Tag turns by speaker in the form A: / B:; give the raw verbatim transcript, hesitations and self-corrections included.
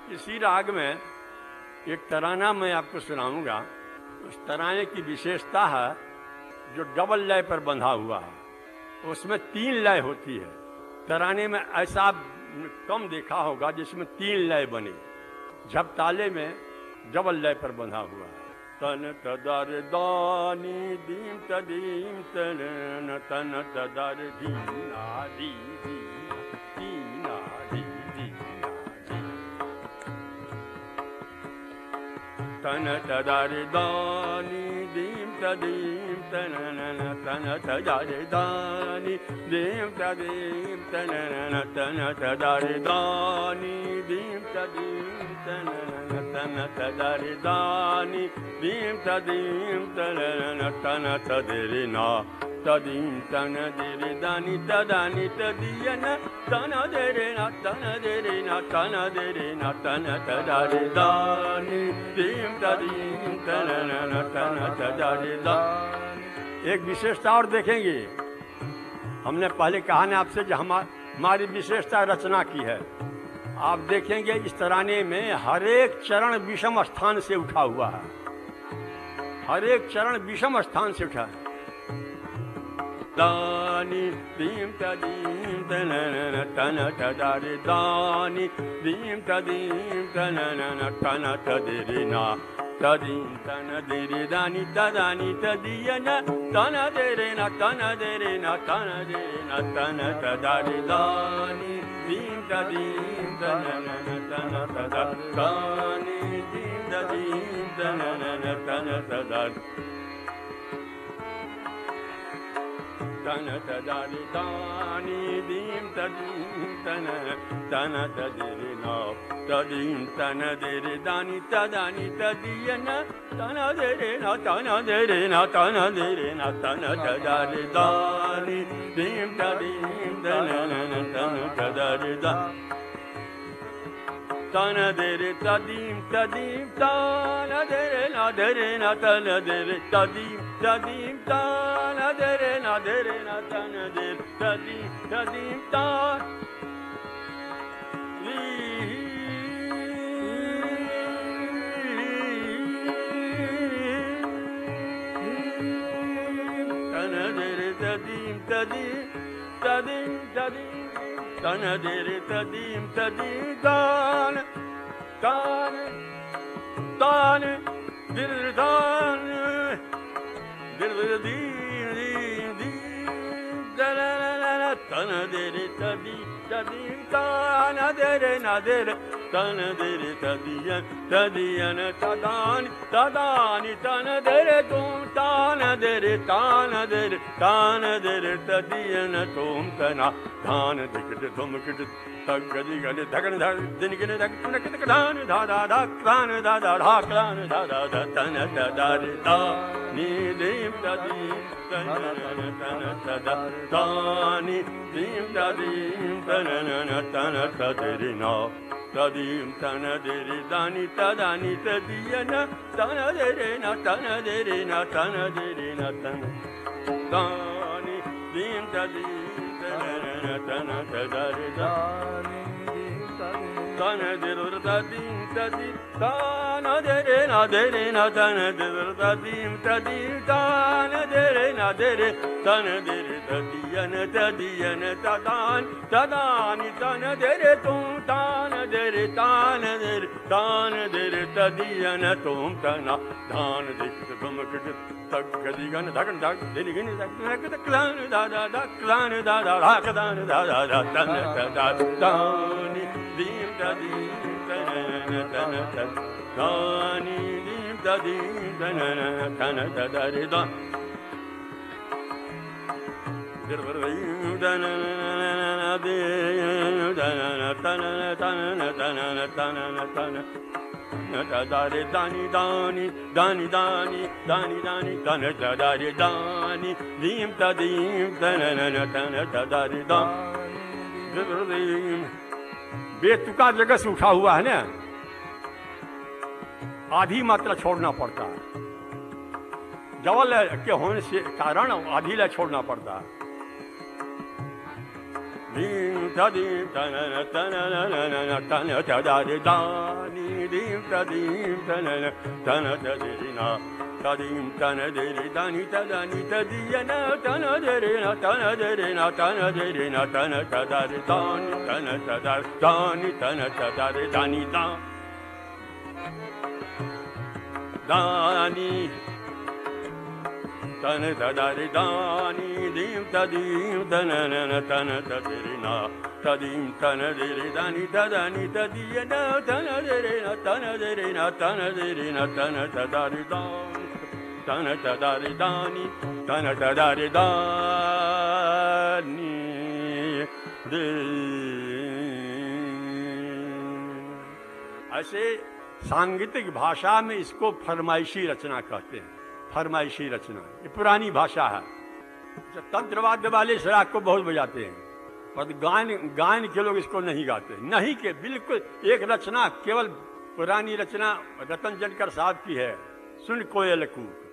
A: इसी राग में एक तराना मैं आपको सुनाऊंगा। उस तराने की विशेषता है जो डबल लय पर बंधा हुआ है, उसमें तीन लय होती है। तराने में ऐसा आप कम देखा होगा जिसमें तीन लय बने। जब ताले में डबल लय पर बंधा हुआ है। तन तदर दानी दीम तदीम तन तन तदर दीना दी दीना दी तन तदर दानी दीम तदीम तन तन तदर दानी दीम तदीम तन तन तदर दानी दीम तदीम तन तन तदर दानी दीम तदीम तन तन तदरिना तदीम तन दिरि दानी तदानी तदियन तन दिरिना तन दिरिना तन दिरिना तन तदर दानी दीम तदीम तन तन तदर दानी। एक विशेषता और देखेंगे। हमने पहले कहा ना आपसे जो हमारी विशेषता रचना की है। आप देखेंगे इस तराने में हर एक चरण विषम स्थान से उठा हुआ है। हर एक चरण विषम स्थान से उठा है। दानी दीम तदीम तन तन तदर दानी दीम तदीम तन तन तदरिना तदीम तन दिरि दानी तदानी तदियन तन दिरिना तन दिरिना तन दिरिना तन तदर दानी दीम तदीम तन तन तदर दानी दीम तदीम तन तन तदर तन तदर दानी दीम तदीम तन तन तदरिना तदीम तन दिरि दानी तदानी तदियन तन दिरिना तन दिरिना तन दिरिना तन तदर दानी दीम तदीम तन तन तदर दानी तन दिरि तदीम तदीम तन दिरिना दिरिना तन दिरि तदीम तदीम तन दिरिना दिरिना तन दिरि तदीम तदीम तन तन दिरि तदीम तदीम तदीम तदीम तन दिरि तदीम तदीम तान तान तान दिर तान दिर दीम दीम दीम तन दिरि तदीम तदीम तान दिरि न दिरि तन दिरि तदियन तदियन तदानी तदानी तन दिरि तुम तान दिरि तान दिरि तान दिरि तदियन तुम तना धान दिगट तुम किट तग गदि गदि धगन धग दिन गिन धग तन किट धान धा धा धा क्रान धा धा धा क्रान धा धा धा तन तदर दानी दीम तदीम तन तन तदर दानी दीम तदीम तन तन तदरिना तदीम तन दिरि दानी तदानी तदियन तन दिरिना तन दिरिना तन दिरिना तन दानी दीम तदीम तन तन तदर दानी तन दिरुर तदीम तदीम तन दिरिना दिरिना तन दिरुर तदीम तदीम तन दिरिना दिरि तन दिरि तदियन तदियन तदान तदानी तन दिरि तुम तान दिरि तान दिरि तान दिरि तदियन तुम तना धान दिक् तुम किट तग गदि गन धगन धग दिनि गिनि धग क्लान दा दा दा क्लान दा दा धा कदान दा दा दा तन तदा दानी दीम तदीम तन तन तन दानी दीम तदीम तन तन तदर दा दिर वर दन दे दन तन तन तन तन तन तदर दानी दानी दानी दानी दानी दानी तन तदर दानी दीम तदीम तन तन तदर दानी। बेतुका जगह से उठा हुआ है ना, आधी मात्रा छोड़ना पड़ता है। डबल के होने से कारण आधी लय छोड़ना पड़ता है। dim tadim tanana tanana tana tadari dani dim tadim tanana tana tadirina tadim tanadiri dani tadani tadiyana tanadirina tanadirina tanadirina tana tadari dani tana tadari dani tana tadari dani dani tana tadari dani dim tadim tanana tana tadirina tadim tanadiri dani tadani tadiyana tanadirina tanadirina tanadirina tana tadari dani tana tadari dani tana tadari dani ऐसे सांगीतिक भाषा में इसको फरमाइशी रचना कहते हैं। फरमाइशी रचना ये पुरानी भाषा है। तंत्रवाद्य वाले इस राग को बहुत बजाते हैं, पर गायन गायन के लोग इसको नहीं गाते। नहीं के बिल्कुल एक रचना केवल पुरानी रचना रतन जनकर साहब की है, सुन कोयल कूक।